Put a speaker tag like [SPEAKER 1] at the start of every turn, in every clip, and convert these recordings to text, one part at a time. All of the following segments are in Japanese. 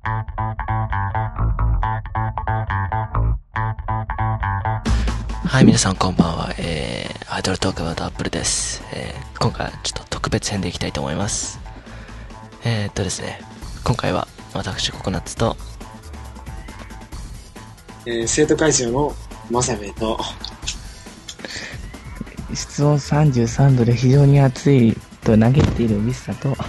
[SPEAKER 1] はい、皆さんこんばんは。アイドルトークアバウトアップルです。今回はちょっと特別編でいきたいと思います。ですね、今回は私ココナッツと、
[SPEAKER 2] 生徒会長のマサベと、
[SPEAKER 3] 室温33度で非常に暑いと嘆いているミスタと、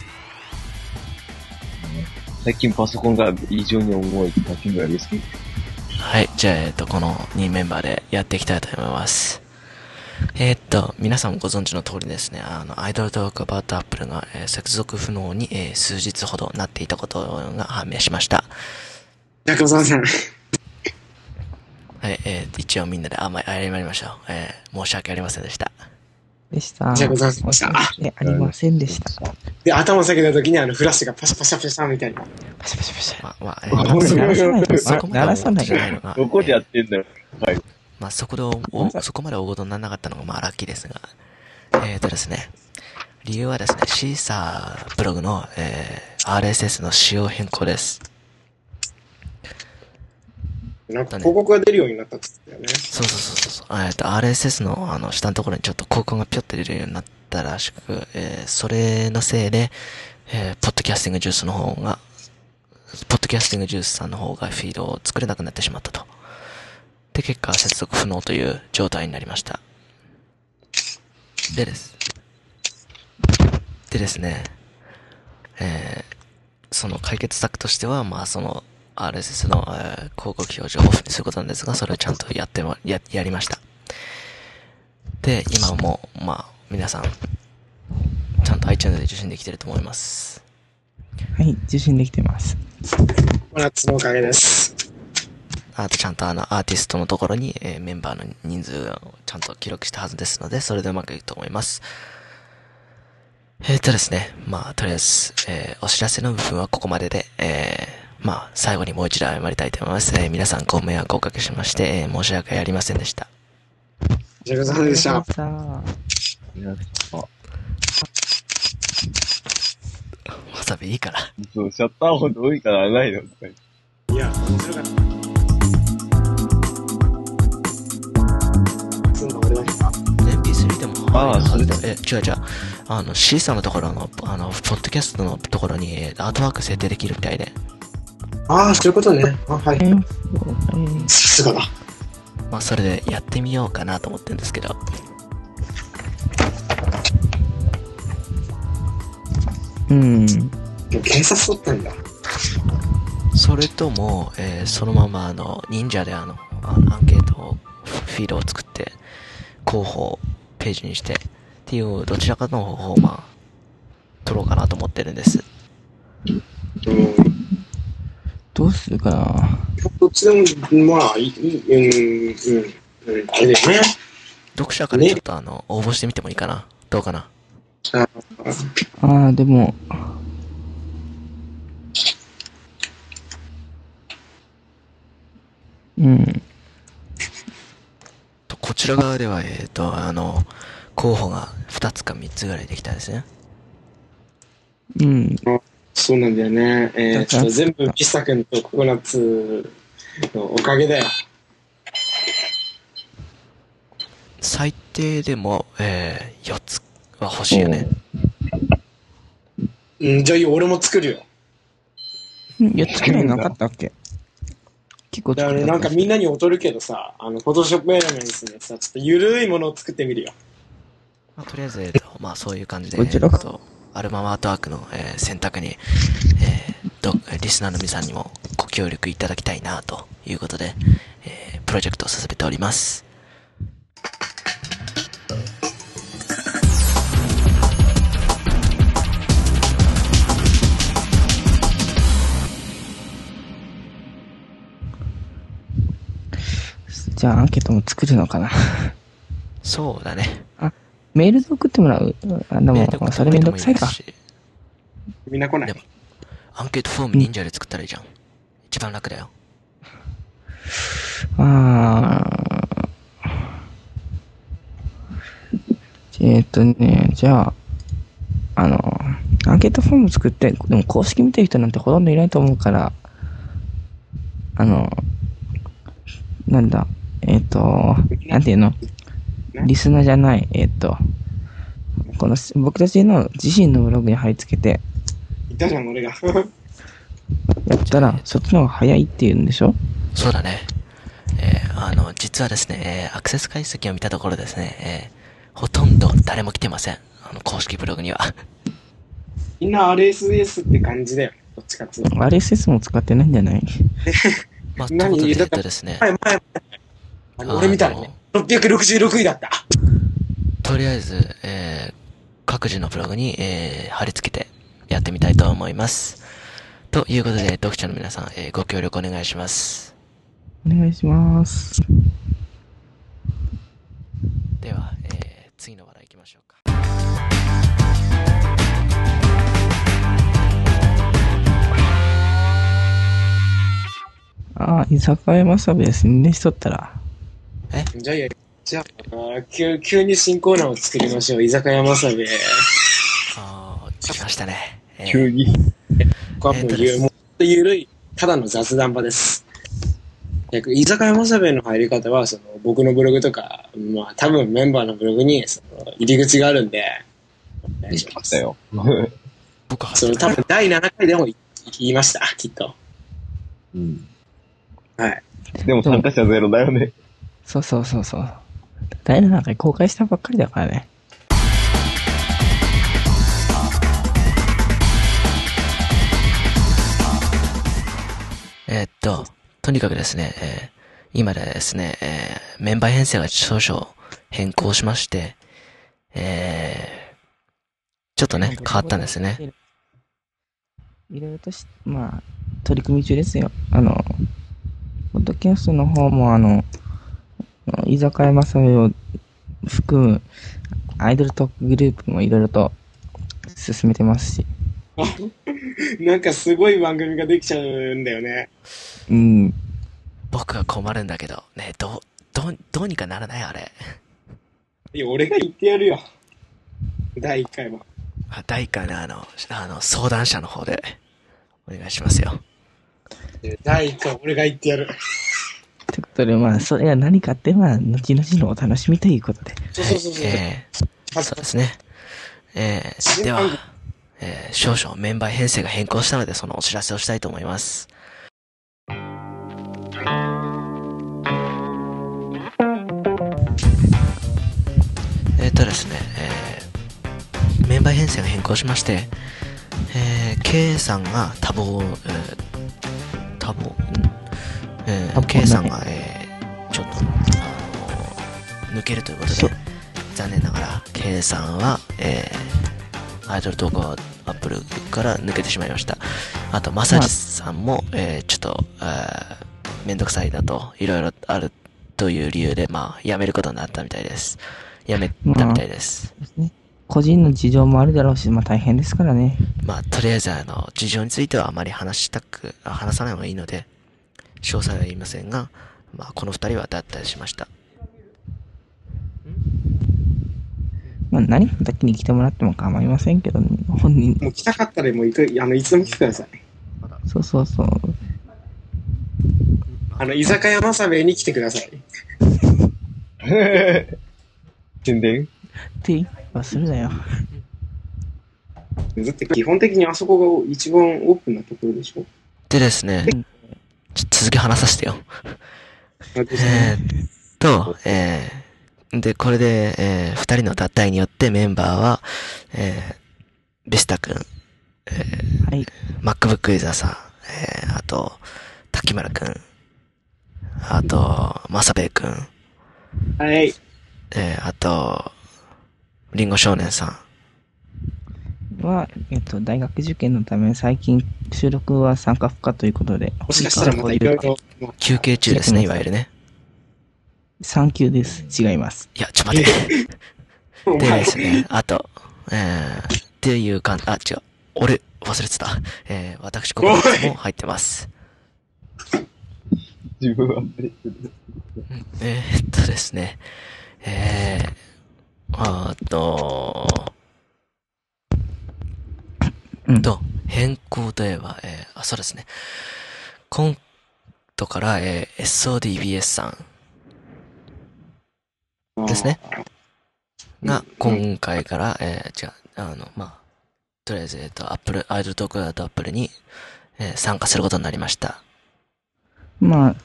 [SPEAKER 4] 最近パソコンが異常に重い滝村ですけど。
[SPEAKER 1] はい、じゃあ、この2メンバーでやっていきたいと思います。皆さんもご存知の通りですね、アイドルトークアバウトアップルが、接続不能に、数日ほどなっていたことが判明しました。
[SPEAKER 2] じゃあ、ございません。
[SPEAKER 1] はい、一応みんなで謝りましょう。申し訳ありませんでした。
[SPEAKER 3] でした。
[SPEAKER 2] じゃあ、ございました。
[SPEAKER 3] ありませんでした。
[SPEAKER 2] で、頭下げた時にフラッシュがパシャパシャパシャみたいな。
[SPEAKER 3] パシャパシャパシャ。
[SPEAKER 1] 鳴らさないと。
[SPEAKER 3] 鳴らさないと。
[SPEAKER 4] どこでやってんだよ。はい。
[SPEAKER 1] まあ、そこまで大事にならなかったのが、まあ、ラッキーですが。ですね。理由はですね、シーサーブログの、RSS の仕様変更です。
[SPEAKER 2] なんか広告が出るようになったって言ってたよね。
[SPEAKER 1] そう。RSS の下のところにちょっと広告がピョって出るようになったらしく、それのせいで、ポッドキャスティングジュースさんの方がフィードを作れなくなってしまったと。で、結果接続不能という状態になりました。でですね、その解決策としては、まあその、RSS の、広告表示をオフにすることなんですが、それをちゃんとやりました。で、今も、まあ、皆さん、ちゃんと iTunes で受信できてると思います。
[SPEAKER 3] はい、受信できてます。
[SPEAKER 2] ココナッツのおかげです。
[SPEAKER 1] あとちゃんとアーティストのところに、メンバーの人数をちゃんと記録したはずですので、それでうまくいくと思います。ですね、まあ、とりあえず、お知らせの部分はここまでで、まあ、最後にもう一度謝りたいと思います。皆さんご迷惑をおかけしまして、申し訳ありませんでした。
[SPEAKER 2] じゃあ、ございませんでした。
[SPEAKER 1] わさびいいから。
[SPEAKER 4] そう、シャッター音多いからないの。
[SPEAKER 2] いや、面白かった。そんな俺だけか。
[SPEAKER 1] MP3 でも、
[SPEAKER 4] それで。
[SPEAKER 1] 違う。シーサーのところの、ポッドキャストのところに、アートワーク設定できるみたいで。
[SPEAKER 2] ああ、そういうことね。はい。さすがだ。
[SPEAKER 1] まあ、それでやってみようかなと思ってるんですけど。
[SPEAKER 3] うん。
[SPEAKER 2] 警察取ったんだ。
[SPEAKER 1] それとも、そのまま忍者でアンケートを、フィードを作って、広報ページにして、っていう、どちらかの方法をまあ、取ろうかなと思ってるんです。
[SPEAKER 3] どうするかな。
[SPEAKER 2] どっちでも、まあ、あれだよね。
[SPEAKER 1] 読者からちょっと応募してみてもいいかな。どうかな。
[SPEAKER 3] でも、うん。
[SPEAKER 1] こちら側では、候補が2つか3つぐらいできたんですね。
[SPEAKER 3] うん。
[SPEAKER 2] そうなんだよね。全部ピスタ君とココナッツのおかげだよ。
[SPEAKER 1] 最低でも、4つは欲しいよね。
[SPEAKER 2] じゃあ俺も作るよ。
[SPEAKER 3] 4つくらいなかったっけ？結構作った。
[SPEAKER 2] なんかみんなに劣るけどさ、フォトショップエレメンツでさ、ちょっとゆるいものを作ってみるよ。
[SPEAKER 1] まあ、とりあえず、まあそういう感じで、
[SPEAKER 3] こちら
[SPEAKER 1] アルバムアートワークの、選択に、リスナーの皆さんにもご協力いただきたいなということで、プロジェクトを進めております。
[SPEAKER 3] じゃあアンケートも作るのかな。
[SPEAKER 1] そうだね。
[SPEAKER 3] メールで送ってもらう。でも、それめんどくさいか。
[SPEAKER 2] みんな来ない。
[SPEAKER 1] でも、アンケートフォーム忍者で作ったらいいじゃん。一番楽だよ。じゃあ、アン
[SPEAKER 3] ケットフォーム作って、でも公式見てる人なんてほとんどいないと思うから、なんだ、なんていうの、リスナーじゃない、この僕たちの自身のブログに貼り付けて、
[SPEAKER 2] 言ったじゃん、俺が。
[SPEAKER 3] やったら、そっちの方が早いって言うんでしょ？
[SPEAKER 1] そうだね。実はですね、アクセス解析を見たところですね、ほとんど誰も来てません。公式ブログには。
[SPEAKER 2] みんな RSS って感じだよ。どっちかっつうと。
[SPEAKER 3] RSS も使ってないんじゃない？
[SPEAKER 1] まあ、ということで、ですね。
[SPEAKER 2] 俺見たらね、666位だった。
[SPEAKER 1] とりあえず、各自のブログに、貼り付けてやってみたいと思います。ということで、読者の皆さん、ご協力お願いします。
[SPEAKER 3] お願いします。
[SPEAKER 1] では、次の話題行きましょうか。
[SPEAKER 3] 居酒屋まさべ宣伝しとったら。
[SPEAKER 2] じゃあ、急に新コーナーを作りましょう。居酒屋まさべ。
[SPEAKER 1] 来ましたね。
[SPEAKER 4] 急に。
[SPEAKER 2] これはもうゆるい、ただの雑談場です。居酒屋まさべの入り方は、僕のブログとか、まあ多分メンバーのブログに入り口があるんで、
[SPEAKER 4] お願いします。よ。
[SPEAKER 1] 僕は
[SPEAKER 2] 多分第7回でも言いました、きっと。
[SPEAKER 4] うん。
[SPEAKER 2] はい。
[SPEAKER 4] でも参加者ゼロだよね。
[SPEAKER 3] そう。第7回公開したばっかりだからね。
[SPEAKER 1] とにかくですね、今でですね、メンバー編成が少々変更しまして、ちょっとね、変わったんですね。
[SPEAKER 3] いろいろと取り組み中ですよ。ポッドキャストの方も居酒屋まさべを含むアイドルトークグループもいろいろと進めてますし。
[SPEAKER 2] なんかすごい番組ができちゃうんだよね。
[SPEAKER 3] うん。
[SPEAKER 1] 僕が困るんだけど、ね、どうにかならないあれ。
[SPEAKER 2] いや、俺が言ってやるよ。第1回は。
[SPEAKER 1] 第1回の相談者の方で、お願いしますよ。
[SPEAKER 2] 第1回俺が言ってやる。
[SPEAKER 3] ということで、それが何かって後々のお楽しみということで。
[SPEAKER 2] そう。
[SPEAKER 1] そうですね。では、少々メンバー編成が変更したので、そのお知らせをしたいと思います。ですね、メンバー編成が変更しまして、K さんがK さんが、ちょっと、抜けるということで、残念ながら、K さんは、アイドルトークアップルから抜けてしまいました。あと、まさじさんも、ちょっと、めんどくさいだと、いろいろあるという理由で、辞めることになったみたいです。辞めたみたいです。
[SPEAKER 3] 個人の事情もあるだろうし、大変ですからね。
[SPEAKER 1] とりあえず事情についてはあまり話さない方がいいので、詳細は言いませんが、この二人は脱退しました。
[SPEAKER 3] 何か先に来てもらっても構いませんけどね、本人。
[SPEAKER 2] もう来たかったらもういつでも来てください。
[SPEAKER 3] そう。
[SPEAKER 2] 居酒屋まさべに来てください。
[SPEAKER 4] 宣伝
[SPEAKER 3] ってするなよ。
[SPEAKER 2] だって基本的にあそこが一番オープンなところでしょ。
[SPEAKER 1] でですね、続き話させてよ。で、これで、二人の脱退によってメンバーは、ビスタ君、
[SPEAKER 3] はい、
[SPEAKER 1] MacBook ユーザーさん、あと、滝村君、あと、まさべえ君、
[SPEAKER 2] はい。
[SPEAKER 1] あと、リンゴ少年さ
[SPEAKER 3] んは、大学受験のため最近収録は参加不可ということで、
[SPEAKER 2] もしかしたらまたいろいろ
[SPEAKER 1] 休憩中ですね、いわゆるね。
[SPEAKER 3] 産休です。違います。
[SPEAKER 1] いや、ちょっと待って。でですね、あと、っていう違う。俺、忘れてた。私、ここも入ってます。
[SPEAKER 4] 自分は忘れてる。
[SPEAKER 1] ですね。
[SPEAKER 3] うん。
[SPEAKER 1] 変更といえば、そうですね。今度から、SODBS さんですね。が、今回から、とりあえず、アイドルトークアップルに、参加することになりました。
[SPEAKER 3] まあ、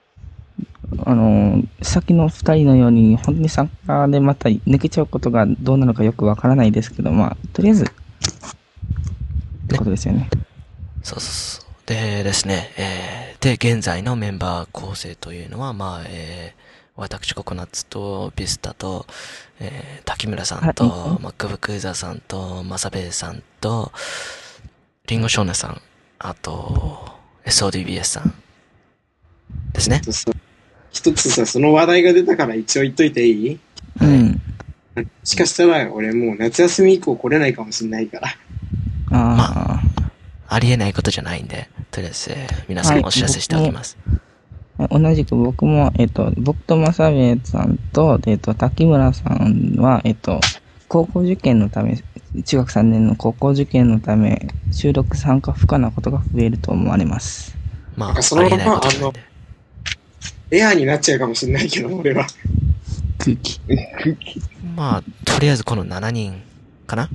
[SPEAKER 3] 先の二人のように、本当に参加でまた抜けちゃうことがどうなのかよくわからないですけど、まあ、とりあえず、ってことですよね。
[SPEAKER 1] そうそうそう。でですね、で、現在のメンバー構成というのは、私、ココナッツと、ビスタと、滝村さん
[SPEAKER 3] はい
[SPEAKER 1] と、マックブクーザーさんと、マサベイさんと、リンゴ少年さん、あと、SODBS さんですね。
[SPEAKER 2] 一つさ、その話題が出たから一応言っといていい？
[SPEAKER 3] うん。
[SPEAKER 2] もしかしたら俺もう夏休み以降来れないかもしれないから。
[SPEAKER 3] あ
[SPEAKER 1] ありえないことじゃないんで、とりあえず、皆さんお知らせしておきます。
[SPEAKER 3] あ、同じく僕も、僕とマサベさんと、滝村さんは、高校受験のため、中学3年の高校受験のため、収録参加不可なことが増えると思われます。
[SPEAKER 2] なんかその
[SPEAKER 1] ありえないことじゃないんで。
[SPEAKER 2] エアーになっちゃうかもしれないけど、俺は。
[SPEAKER 3] 空気。
[SPEAKER 1] とりあえずこの7人かな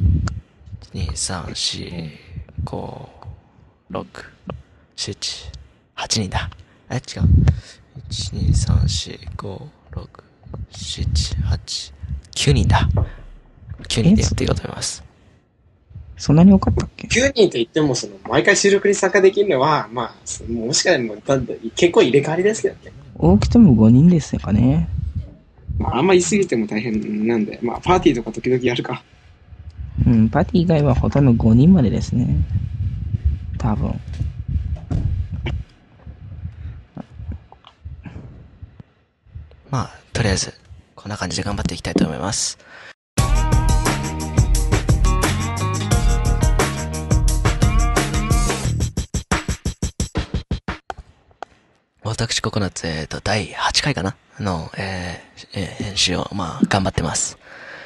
[SPEAKER 1] ?2、3、4、5、6、7、8人だ。違う。1、2、3、4、5、6、7、8、9人だ。9人でやっていこうと思います。
[SPEAKER 3] そんなに多かったっけ
[SPEAKER 2] 9人と言っても、毎回収録に参加できるのは、もしかしたら結構入れ替わりですけどね。
[SPEAKER 3] 多くても5人ですかね。
[SPEAKER 2] あんま言い過ぎても大変なんで、パーティーとか時々やるか。
[SPEAKER 3] うん、パーティー以外はほとんど5人までですね。多分。
[SPEAKER 1] とりあえず、こんな感じで頑張っていきたいと思います。私、ココナッツ、第8回かなの、編集を、頑張ってます。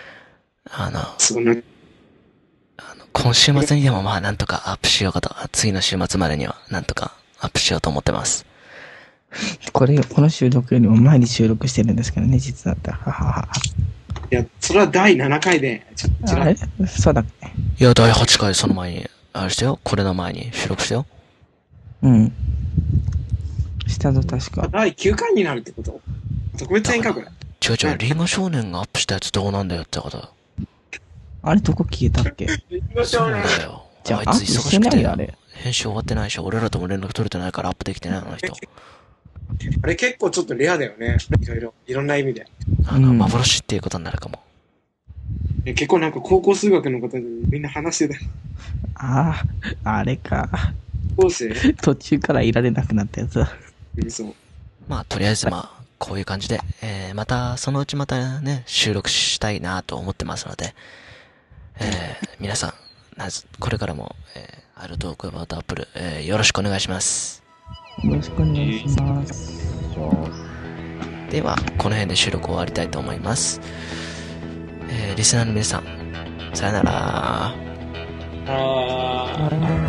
[SPEAKER 1] 今週末にでもなんとかアップしようかと。次の週末までにはなんとかアップしようと思ってます。
[SPEAKER 3] この収録よりも前に収録してるんですけどね、実だったら。ははは。
[SPEAKER 2] いや、それは第7回で、
[SPEAKER 3] あれそうだっけ？
[SPEAKER 1] いや、第8回その前に、あれしたよ。これの前に収録したよ。
[SPEAKER 3] うん。したぞ、確か。
[SPEAKER 2] 第9回になるってこと？特別編か、これ。
[SPEAKER 1] 違う、リンゴ少年がアップしたやつどうなんだよってこと。
[SPEAKER 3] あれどこ消えたっけ？
[SPEAKER 1] そうだよ。
[SPEAKER 3] じゃあ、
[SPEAKER 1] あいつ忙しくて
[SPEAKER 3] あれ。
[SPEAKER 1] 編集終わってないし、俺らとも連絡取れてないからアップできてないあの人。
[SPEAKER 2] あれ結構ちょっとレアだよね。いろんな意味で。
[SPEAKER 1] 幻っていうことになるかも。
[SPEAKER 2] 結構なんか高校数学のことにみんな話してた。
[SPEAKER 3] ああ、あれか。
[SPEAKER 2] 高校生？
[SPEAKER 3] 途中からいられなくなったやつだ。
[SPEAKER 2] そう。
[SPEAKER 1] とりあえずこういう感じで、そのうちまたね、収録したいなと思ってますので、皆さん、これからも、アルトークアバウトアップル、よろしくお願いします。
[SPEAKER 3] よろしくお願いします。
[SPEAKER 1] では、この辺で収録終わりたいと思います。リスナーの皆さん、さよなら。
[SPEAKER 3] バイバイ。